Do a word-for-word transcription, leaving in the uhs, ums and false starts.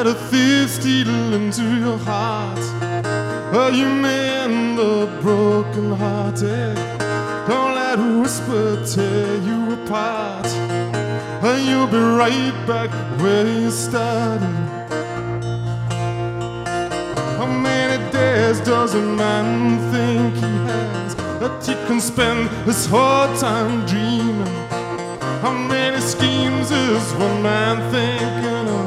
a thief steal into your heart. Oh, you mend the broken hearted. Don't let a whisper tear you apart. And you'll be right back where you started. How many days does a man think he has that he can spend his whole time dreaming? How many schemes is one man thinking